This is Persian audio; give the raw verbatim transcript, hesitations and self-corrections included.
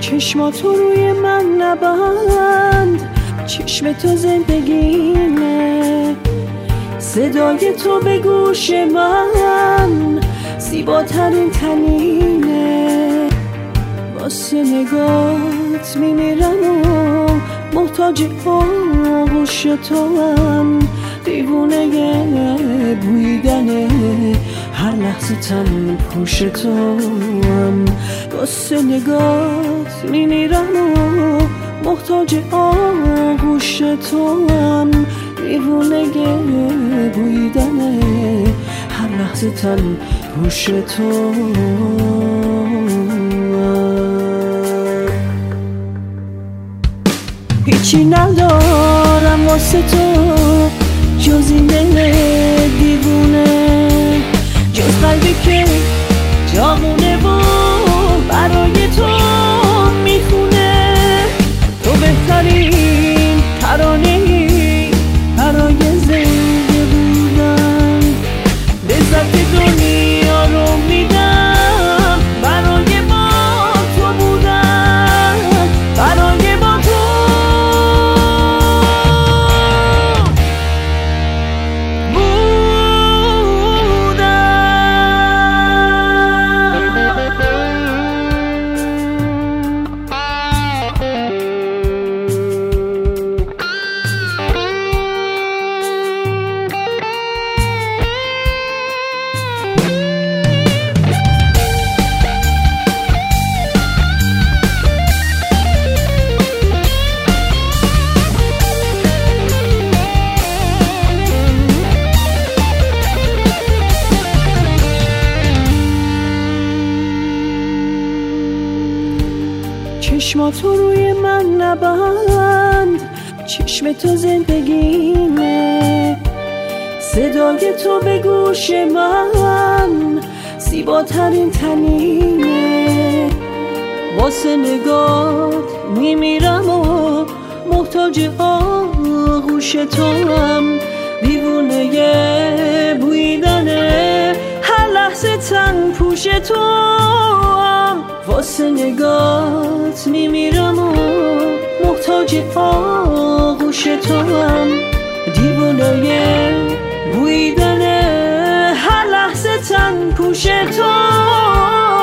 چشماتو روی من نبند، چشم تو زندگیمه، صدای تو به گوش من زیباترین تنینه. واسه نگات میمیرم و محتاج آغوش تو هم، دیوونه بویدن هر لحظه تن پوش تو هم. واسه نگات میمیرم و محتاج آغوش تو هم، دیوونه بویدن هر لحظه تن پوش تو هم. هیچی ندارم واسه تو جز این دل دیوونه، جز قلبی که جامونه و برای تو میخونه. تو بهترین ترانه‌ای برای زنده بودن، لذت دنیا رو میدم برای با تو بودن، برای با تو چشماتو روی من نبند، چشم تو زندگیمه، صدای تو به گوش من زیباترین تنینه. واسه نگات میمیرم و محتاج آغوش تو هم، دیوونه بویدن هر لحظه تن پوش تو هم. واسه نگات میمیرم و محتاج آغوش تو هم، دیوانه بویدن هر لحظه تن پوش تو.